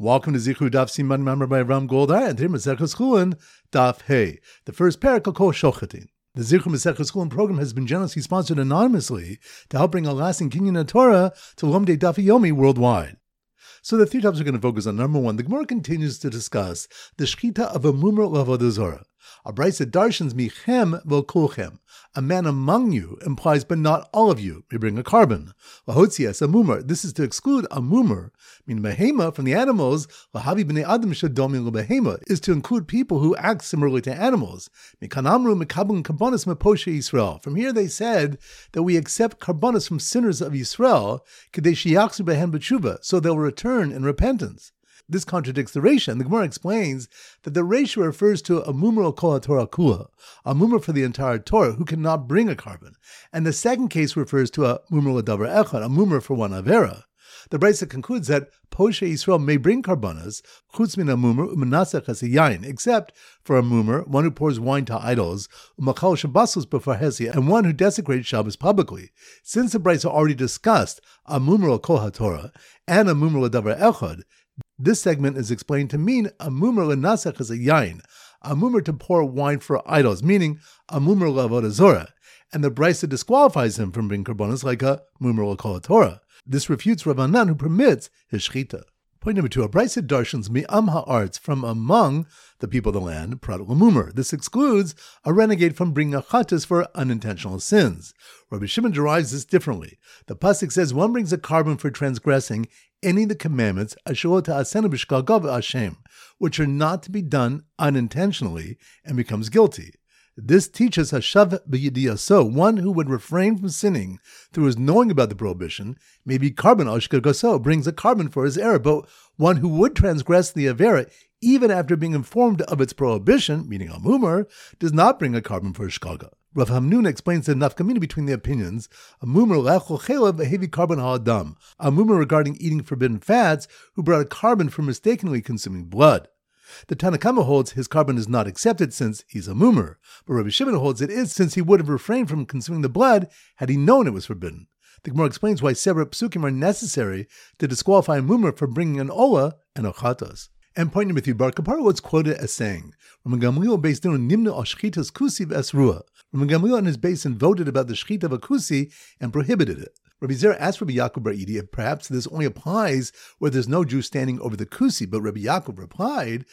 Welcome to Zichru Daf Siman Mamar by Ram Goldar and today Maseches Chulin Daf Hey, the first parak of Kol Shochatin. The Zichru Maseches Chulin program has been generously sponsored anonymously to help bring a lasting kinyan of Torah to Lomdei Daf Yomi worldwide. So the three topics we're going to focus on. Number one, the Gemara continues to discuss the shechita of a mumar l'avodah zorah. A brayso darshans michem v'kulchem. A man among you implies, but not all of you, may bring a carbon. Lahotzias, a mumar. This is to exclude a mumar, meaning behema, from the animals. Lahavi b'nei adam shadomim lebehema is to include people who act similarly to animals. Mikanamru mikabun karbonos meposhe Yisrael. From here they said that we accept karbonos from sinners of Yisrael, kadei sheyachzu behen b'tshuva, so they'll return in repentance. This contradicts the Reisha, and the Gemara explains that the Reisha refers to a mumar kol haTorah kula, a mumar for the entire Torah who cannot bring a carbon, and the second case refers to a mumar l'davar echad, a mumar for one avera. The Brisa concludes that Poshe Yisrael may bring karbanas, chutz min mumar u'menasech as yain, except for a mumar, one who pours wine to idols, u'machal shabbasos b'far hesi, and one who desecrates Shabbos publicly. Since the Brisa already discussed a mumar kol haTorah and a mumar l'davar echad, this segment is explained to mean a mumar l'nasech as a yain, a mumar to pour wine for idols, meaning a mumar l'avodah zorah, and the Brisa disqualifies him from bringing karbonos like a mumar l'kol haTorah. This refutes Rav Anan, who permits his shechita. Point number two, a Brisa darshans mi'am ha'arts, from among the people of the land, prat l'mumar. This excludes a renegade from bringing a chatas for unintentional sins. Rabbi Shimon derives this differently. The pasuk says one brings a carbon for transgressing any of the commandments, which are not to be done unintentionally, and becomes guilty. This teaches hashav b'yidiyaso, one who would refrain from sinning through his knowing about the prohibition, may be carbon ashkagaso, brings a carbon for his error, but one who would transgress the avera, even after being informed of its prohibition, meaning a mumar, does not bring a carbon for shkaga. Rav Hamnun explains the nafkamina between the opinions, a mumar lechol chelav heavy carbon ha'adam, a mumar regarding eating forbidden fats, who brought a carbon for mistakenly consuming blood. The Tanna Kamma holds his carbon is not accepted since he's a mumar, but Rabbi Shimon holds it is since he would have refrained from consuming the blood had he known it was forbidden. The Gemara explains why separate psukim are necessary to disqualify a mumar from bringing an olah and a chatas. And point number three, Bar Kapara was quoted as saying, Rabbi Gamliel based on nimna al shchitas kusi v'esrua. Rabbi Gamliel and his basin voted about the shchita of a kusi and prohibited it. Rabbi Zera asked Rabbi Yaakov bar Idi if perhaps this only applies where there's no Jew standing over the kusi, but Rabbi Yaakov replied,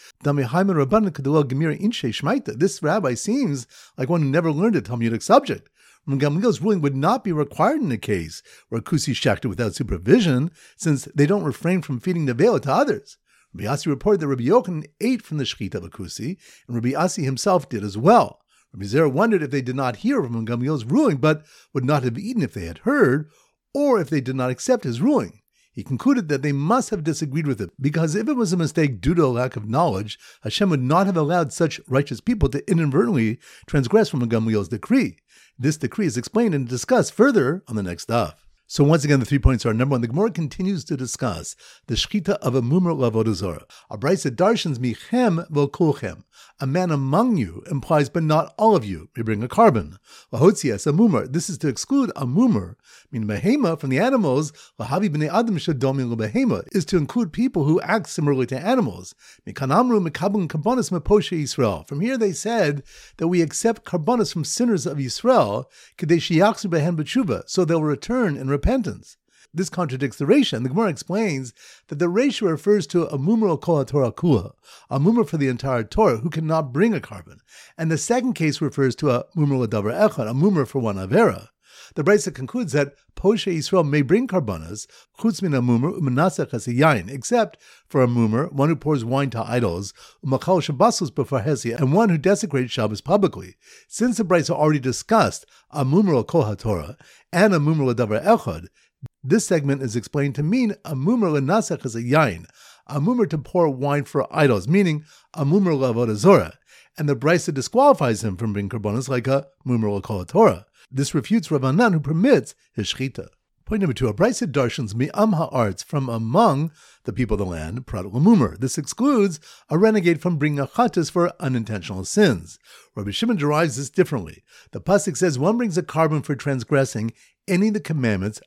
this rabbi seems like one who never learned a Talmudic subject. Rabbi Gamliel's ruling would not be required in a case where a kusi is shechted without supervision, since they don't refrain from feeding nevela to others. Rabbi Asi reported that Rabbi Yochanan ate from the shechita of a kusi, and Rabbi Asi himself did as well. Rabbi Zera wondered if they did not hear Rabbi Gamliel's ruling, but would not have eaten if they had heard, or if they did not accept his ruling. He concluded that they must have disagreed with it, because if it was a mistake due to a lack of knowledge, Hashem would not have allowed such righteous people to inadvertently transgress from Gamliel's decree. This decree is explained and discussed further on the next daf. So once again, the 3 points are: number one, the Gemara continues to discuss the shechita of a mumar l'avodah zorah. A brayso darshans michem v'kulchem. A man among you implies, but not all of you, may bring a carbon. Lahotzias, a mumar. This is to exclude a mumar, meaning behema, from the animals. Lahavi b'nei adam shadomim lebehema is to include people who act similarly to animals. Mikanamru mikabun karbonos meposhe Yisrael. From here they said that we accept karbonos from sinners of Yisrael, kadei sheyachzu behen b'tshuva, so they'll return in repentance. This contradicts the Reisha, and the Gemara explains that the Reisha refers to a mumar kol haTorah kula, a mumar for the entire Torah who cannot bring a carbon, and the second case refers to a mumar l'davar echad, a mumar for one avera. The Brisa concludes that Poshe Yisrael may bring karbanas, chutz min mumar u'menasech as yain, except for a mumar, one who pours wine to idols, u'machal shabbasos b'far hesi, and one who desecrates Shabbos publicly. Since the Brisa already discussed a mumar kol haTorah and a mumar l'davar echad, this segment is explained to mean a mumar l'nasech as a yain, a mumar to pour wine for idols, meaning a mumar l'avodah zorah, and the Brisa disqualifies him from bringing karbonos like a mumar l'kol haTorah. This refutes Rav Anan, who permits his shechita. Point number two, a brayso darshans mi'am ha'arts, from among the people of the land, prat l'mumar. This excludes a renegade from bringing a chatas for unintentional sins. Rabbi Shimon derives this differently. The pasuk says one brings a carbon for transgressing any of the commandments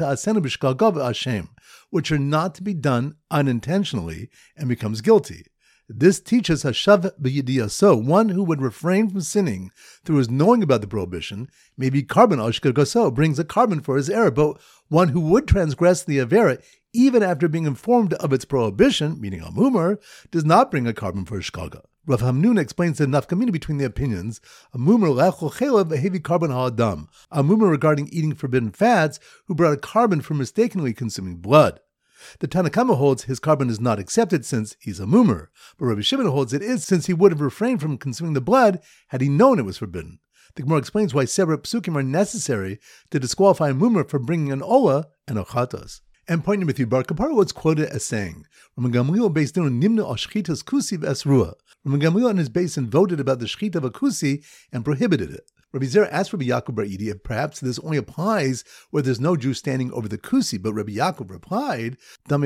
which are not to be done unintentionally and becomes guilty. This teaches Hashav b'yidiyaso, one who would refrain from sinning through his knowing about the prohibition, may be carbon ashkagaso, brings a carbon for his error, but one who would transgress the avera, even after being informed of its prohibition, meaning a mumar, does not bring a carbon for shkaga. Rav Hamnun explains the nafkamina between the opinions, a mumar lechol chelav heavy carbon ha'adam, a mumar regarding eating forbidden fats, who brought a carbon for mistakenly consuming blood. The Tanna Kamma holds his carbon is not accepted since he's a mumar, but Rabbi Shimon holds it is since he would have refrained from consuming the blood had he known it was forbidden. The Gemara explains why separate psukim are necessary to disqualify a mumar from bringing an ola and a chatas. And point number 3, Bar Kapara was quoted as saying, Rabbi Gamliel based on nimna al shchitas kusi v'esrua. Rabbi Gamliel and his basin voted about the shchita of a kusi and prohibited it. Rabbi Zera asked Rabbi Yaakov bar Idi if perhaps this only applies where there's no Jew standing over the kusi, but Rabbi Yaakov replied,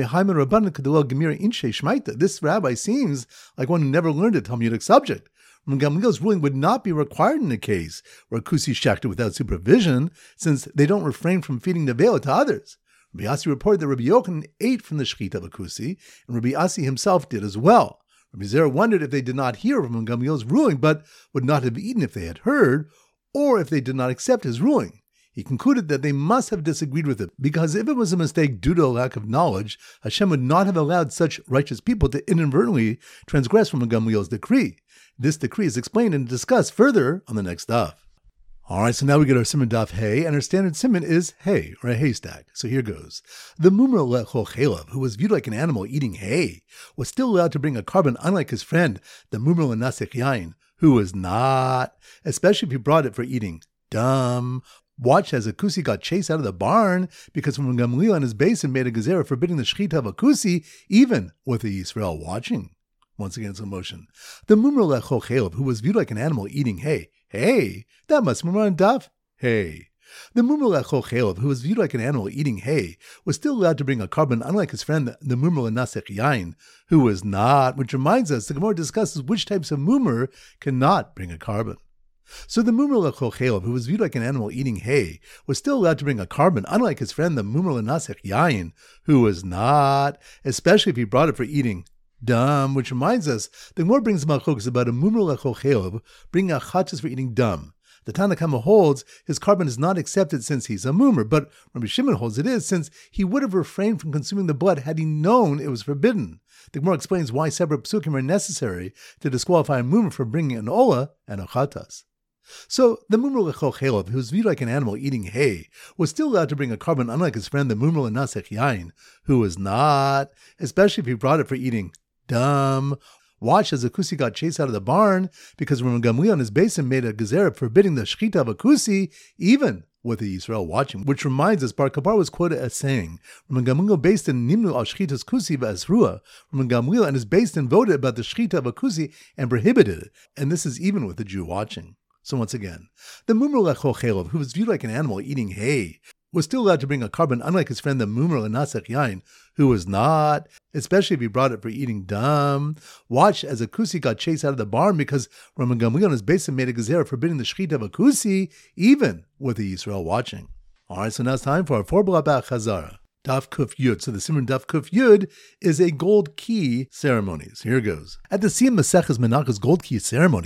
this rabbi seems like one who never learned a Talmudic subject. Rabbi Gamliel's ruling would not be required in a case where a kusi is shechted without supervision, since they don't refrain from feeding the vela to others. Rabbi Asi reported that Rabbi Yochanan ate from the shechita of a kusi, and Rabbi Asi himself did as well. Rabbi Zera wondered if they did not hear Rabbi Gamliel's ruling, but would not have eaten if they had heard, or if they did not accept his ruling. He concluded that they must have disagreed with it, because if it was a mistake due to a lack of knowledge, Hashem would not have allowed such righteous people to inadvertently transgress from Gamliel's decree. This decree is explained and discussed further on the next daf. Alright, so now we get our siman daf hey, and our standard siman is hay, or a haystack. So here goes. The mumar lechol chelav, who was viewed like an animal eating hay, was still allowed to bring a carbon, unlike his friend, the mumar lenasech yain, who was not, especially if he brought it for eating dumb. Watch as a kusi got chased out of the barn because when Gamliel and his basin made a gezerah forbidding the shechita of a kusi, even with the Yisrael watching. Once again, it's in motion. The mumar lechol chelav, who was viewed like an animal eating hay. Hey, that must be on daf. Hey. The mumar lechol chelav, who was viewed like an animal eating hay, was still allowed to bring a carbon, unlike his friend, the mumar lenasech yain, who was not, which reminds us the Gemara discusses which types of mumar cannot bring a carbon. So the mumar lechol chelav, who was viewed like an animal eating hay, was still allowed to bring a carbon, unlike his friend, the mumar lenasech yain, who was not, especially if he brought it for eating dumb, which reminds us the Gemara brings malchokes about a mumar lechol chelav bringing a chatas for eating dumb. The Tanna Kamma holds his carbon is not accepted since he's a mumar, but Rabbi Shimon holds it is since he would have refrained from consuming the blood had he known it was forbidden. The Gemara explains why separate psukim are necessary to disqualify a mumar for bringing an ola and a chatas. So the mumar lechol chelav, who was viewed like an animal eating hay, was still allowed to bring a carbon, unlike his friend the mumar lenasech yain, who was not, especially if he brought it for eating dumb. Watch as a kusi got chased out of the barn because when Gamliel and his basin made a gezerah forbidding the shechita of a kusi, even with the Yisrael watching. Which reminds us, Bar Kapar was quoted as saying, when Gamliel based in nimnu al shchitas kusi v'esrua, when Gamliel and his basin voted about the shechita of a kusi and prohibited it, and this is even with the Jew watching. So once again, the mumar lechol chelav, who was viewed like an animal eating hay, was still allowed to bring a carbon, unlike his friend the mumar lenasech yain, who was not, especially if he brought it for eating dumb. Watch as a kusi got chased out of the barn because Rabbi Gamliel and his basin made a gezerah forbidding the shechita of a kusi, even with the Yisrael watching. Alright, so now it's time for our 4-blot chazara. Daf Kuf Yud. So the Simon Daf Kuf Yud is a gold key ceremony. So here goes. At the Siyam Maseches Menachos gold key ceremony,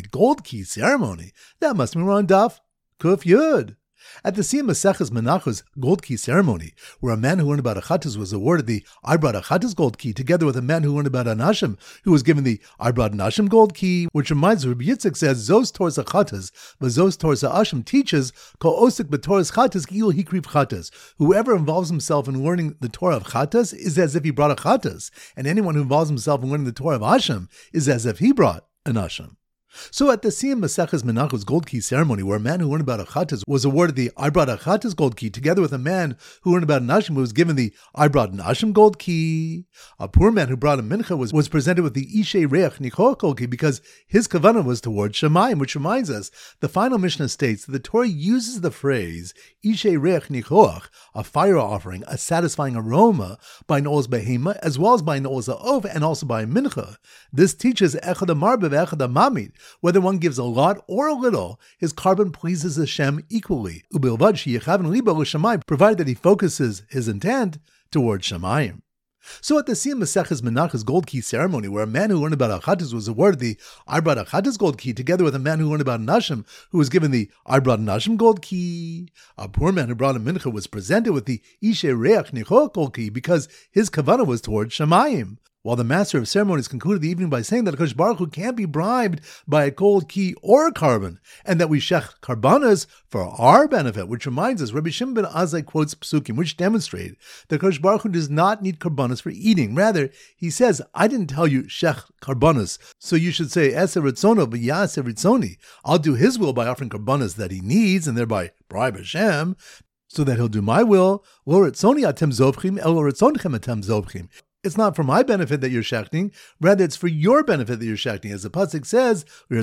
that must be on Daf Kuf Yud. At the Siyam Maseches Menachos gold key ceremony, where a man who learned about Achatas was awarded the I brought Achatas gold key, together with a man who learned about Anashim, who was given the I brought Anashim gold key, which reminds us, Rabbi Yitzchak says, Zos Toras Achatas, V'Zos Toras Ashim teaches, Kol Osik B'Toras Chatas, Gil Hikriv Chatas. Whoever involves himself in learning the Torah of Chatas is as if he brought a Chatas, and anyone who involves himself in learning the Torah of Ashim is as if he brought an Ashim. So at the Siyam Maseches Menachos gold key ceremony, where a man who learned about Achatas was awarded the I brought Achatas gold key, together with a man who learned about Nashim who was given the I brought Nashim gold key. A poor man who brought a mincha was presented with the Ishay Reach Nichoach gold key because his kavanah was towards Shemayim, which reminds us, the final Mishnah states that the Torah uses the phrase Ishay Reach Nichoach, a fire offering, a satisfying aroma, by Noah's behema, as well as by Noah's of, and also by mincha. This teaches Echad Amarba Echad Amamid, Whether one gives a lot or a little, his carbon pleases Hashem equally. Ubilvad sheyechaven libo l'shamayim, provided that he focuses his intent towards Shamayim. So at the Siyam Maseches Menachos gold key ceremony, where a man who learned about Achatos was awarded the I brought Achatos gold key, together with a man who learned about Nashim, who was given the I brought Nashim gold key, a poor man who brought a mincha was presented with the Ishe Reach Nichol gold key because his kavanah was towards Shamayim. While the master of ceremonies concluded the evening by saying that HaKadosh Baruch Hu can't be bribed by a gold key or a carbon, and that we shech karbanas for our benefit, which reminds us, Rabbi Shimon ben Azai quotes psukim, which demonstrate that HaKadosh Baruch Hu does not need karbanas for eating. Rather, he says, I didn't tell you shech karbanas, so you should say eser ritzono v'yaseh ritzoni. I'll do his will by offering karbanas that he needs, and thereby bribe Hashem, so that he'll do my will. Lo ritzoni atem zovchim, el ritzonchem atem zovchim. It's not for my benefit that you're shechting, rather it's for your benefit that you're shechting. As the pasuk says,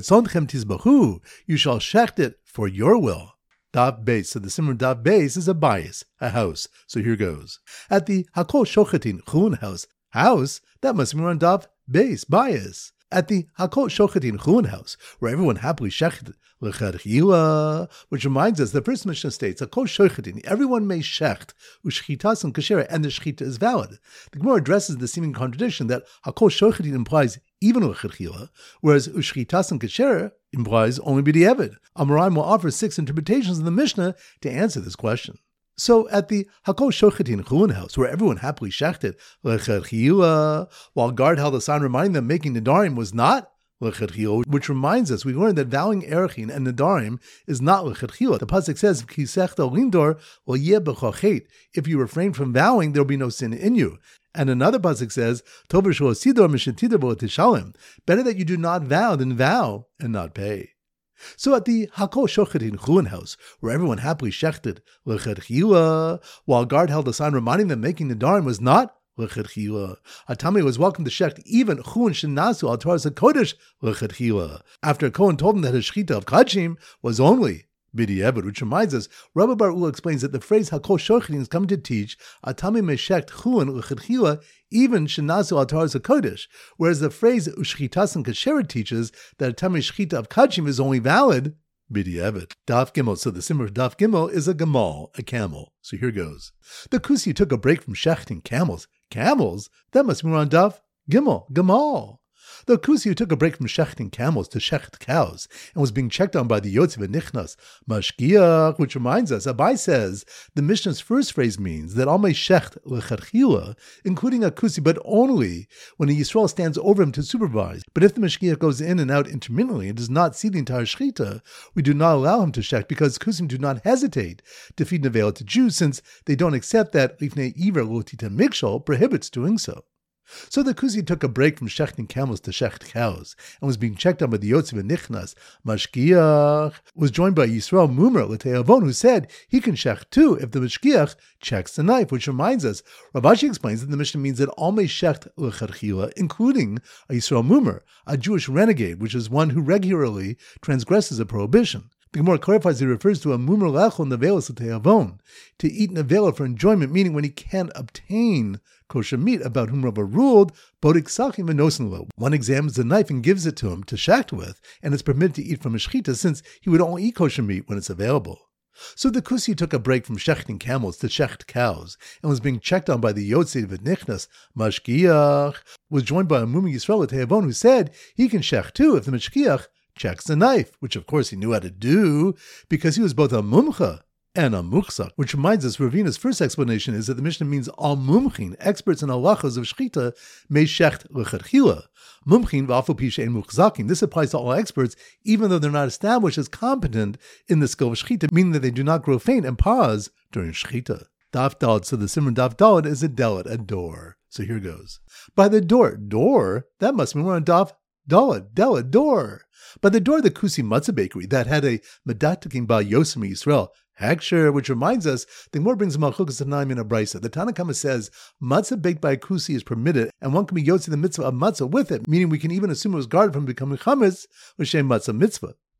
you shall shecht it for your will. Daf Beis. So the Simmer Daf Beis is a bias, a house. So here goes. At the Hakol Shochetin Chun house, that must be on Daf Beis, bias. At the Hakol Shochetin Chun house, where everyone happily shechted l'chadchila, which reminds us, the first Mishnah states, Hakol Shochetin, everyone may shecht, u'shchitas and kashera, and the shchita is valid. The Gemara addresses the seeming contradiction that Hakol Shochetin implies even l'chadchila, whereas u'shchitas and kashera implies only b'di'evid. Amoraim will offer 6 interpretations of the Mishnah to answer this question. So at the Hakol Shochetin Chulun house, where everyone happily shechted l'chadchila, while guard held a sign reminding them making nedarim was not l'chadchila, which reminds us, we learned that vowing erechin and nedarim is not l'chadchila. The pasuk says, "Kisechta lindor well yeh b'chachet." If you refrain from vowing, there will be no sin in you. And another pasuk says, "Tov v'shlo sidor mishetidor v'tishalim." Better that you do not vow than vow and not pay. So at the Hakol Shochetin Chulun house, where everyone happily shechted l'chadchila, while guard held a sign reminding them making nedarim was not l'chadchila, Atami was welcome to shecht even chun shenasu al Torah HaKodesh l'chadchila, after Cohen told him that his shechita of kachim was only b'di'evid, which reminds us, Rabbi Bar Ula explains that the phrase Hakol Shochetin is coming to teach Atami may shecht chun l'chadchila even shenasu al Torah HaKodesh, whereas the phrase u'shchitas and kashera teaches that Atami shechita of kachim is only valid b'di'evid. Daf Gimel. So the Simmer Daf Gimel is a gamal, a camel. So here goes. The Kusi took a break from shechting camels. Camels? That must be on Daf Gimel, gamal. The Kusi took a break from shechting camels to shecht cows and was being checked on by the Yotze V'Nichnas Mashgiach, which reminds us, Abai says the Mishnah's first phrase means that all may shecht l'chadchila, including a Kusi, but only when a Yisrael stands over him to supervise. But if the Mashgiach goes in and out intermittently and does not see the entire shechita, we do not allow him to shecht because Kusim do not hesitate to feed nevela to Jews, since they don't accept that Lifnei Iver Lo Titan Mikshol prohibits doing so. So the Kusi took a break from shechting camels to shecht cows and was being checked on by the Yotze V'Nichnas Mashgiach, was joined by Yisrael Mumer L'Te'avon, who said he can shecht too if the Mashgiach checks the knife, which reminds us, Rav Ashi explains that the Mishnah means that all may shecht l'chadchila, including a Yisrael Mumer, a Jewish renegade, which is one who regularly transgresses a prohibition. The Gemara clarifies he refers to a mumer lechol nevelas l'te'avon, to eat nevela for enjoyment, meaning when he can't obtain kosher meat, about whom Rava ruled, bodik sachim v'nosen lo. One examines the knife and gives it to him to shecht with, and is permitted to eat from a shechita, since he would only eat kosher meat when it's available. So the Kusi took a break from shechting camels to shecht cows, and was being checked on by the Yotze V'Nichnas Mashgiach, was joined by a Mumer Yisrael Te'avon, who said he can shecht too if the Mashgiach checks the knife, which of course he knew how to do, because he was both a mumcha and a muchzak. Which reminds us, Ravina's first explanation is that the Mishnah means all mumchin, experts in halachas of shechita, may shecht l'chadchila. Mumchin v'afal pi she'en muchzakim. This applies to all experts, even though they're not established as competent in the skill of shechita, meaning that they do not grow faint and pause during shechita. Daf Daled. So the Simran Daf Daled is a delet, a door. So here goes. By the door, that must mean we're on Daf Daled, delet, door. By the door of the Kusi Matzah Bakery that had a Medatakim Ba Yosem Yisrael Haksher, which reminds us, the Gemara brings Malchukas Tanaim in a brisa. The Tanna Kama says matzah baked by a Kusi is permitted, and one can be yotzi the mitzvah of matzah with it, meaning we can even assume it was guarded from becoming chametz l'shem matzah mitzvah.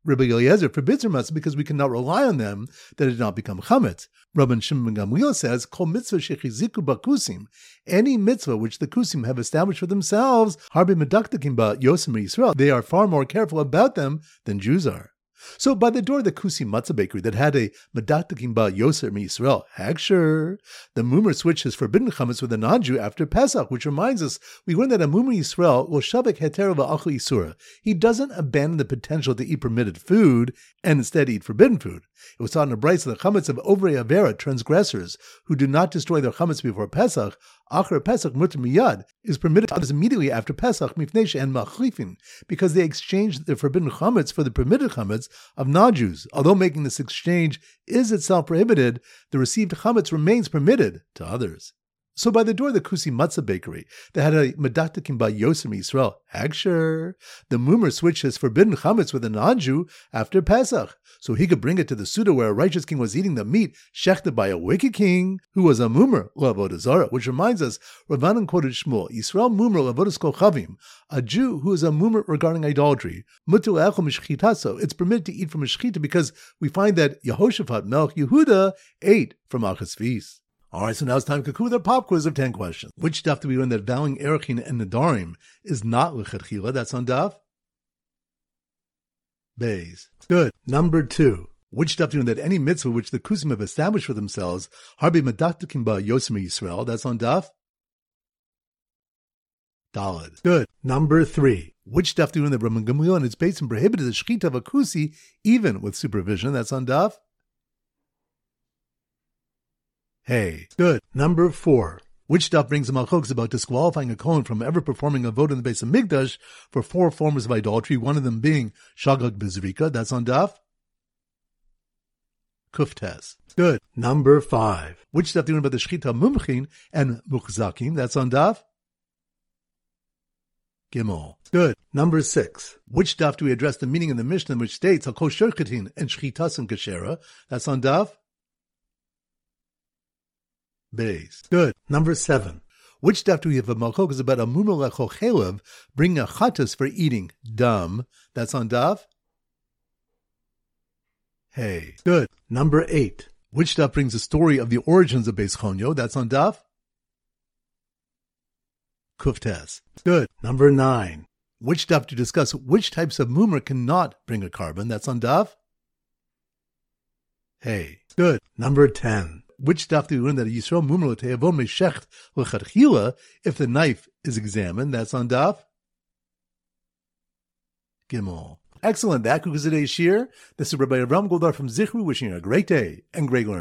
Rabbi Eliezer forbids her matzah because we cannot rely on them that it did not become chametz. Rabban Shimon ben Gamliel says, Kol mitzvah shechiziku bakusim, any mitzvah which the kusim have established for themselves, harbe medaktakim ba Yosem Yisrael, they are far more careful about them than Jews are. So by the door of the Kusi Matzah Bakery that had a Medaktakim Ba Yoser Yisrael Hagshur, the Mumer switched his forbidden chametz with a non-Jew after Pesach, which reminds us, we learned that a Mumer Yisrael will shavek heter v'achli isura. He doesn't abandon the potential to eat permitted food and instead eat forbidden food. It was taught in a brayso the chametz of Ovrei Avera, transgressors, who do not destroy their chametz before Pesach, Achar Pesach mutter miyad, is permitted to others immediately after Pesach, mifnei and machlifin, because they exchanged the forbidden chametz for the permitted chametz of non-Jews. Although making this exchange is itself prohibited, the received chametz remains permitted to others. So by the door of the Kusi Matzah Bakery, they had a Medaktakim Ba Yosem Yisrael Hagshur. The Mumer switched his forbidden chametz with a non-Jew after Pesach, so he could bring it to the Suda where a righteous king was eating the meat shechted by a wicked king who was a Mumer L'Avodah Zarah, which reminds us, Ravanan quoted Shmuel, Yisrael Mumer L'Avodas Kol Chavim, a Jew who is a Mumer regarding idolatry. Mutu Echel Mishchitaso, it's permitted to eat from a shechita because we find that Yehoshaphat Melech Yehuda ate from Achas feast. All right, so now it's time to conclude with our pop quiz of 10 questions. Which daf do we learn that vowing Erechin and Nadarim is not L'Chadchila? That's on daf Beis. Good. Number 2. Which daf do we learn that any mitzvah which the Kusim have established for themselves, Harbi Medaktakim Ba Yosem Yisrael, that's on daf Daled. Good. Number 3. Which daf do we learn that Rabban Gamliel and his Beitzim prohibited the shechita of a kusi even with supervision? That's on daf Hey. Good. Number 4. Which daf brings a malchok about disqualifying a kohen from ever performing a vote in the base of Migdash for 4 forms of idolatry, one of them being shagag bezrika? That's on daf Kuftes. Good. Number 5. Which daf do you learn about the shechita mumchin and muchzakim? That's on daf Gimel. Good. Number 6. Which daf do we address the meaning in the Mishnah which states hakol sherchetin and shchitas and kashera? That's on daf Beis. Good. Number 7. Which daf do we have a malchok about a mumer lechochelev bringing a chatas for eating dam? That's on daf Hey. Good. Number 8. Which daf brings the story of the origins of Beis Chonyo? That's on daf Kuftes. Good. Number 9. Which daf to discuss which types of mumer cannot bring a carbon? That's on daf Hey. Good. Number 10. Which daf do we learn that a Yisrael mumer l'te'avon meshecht l'chadchila if the knife is examined? That's on daf Gimel. Excellent. That concludes today's shir. This is Rabbi Avram Goldar from Zichru wishing you a great day and great learning.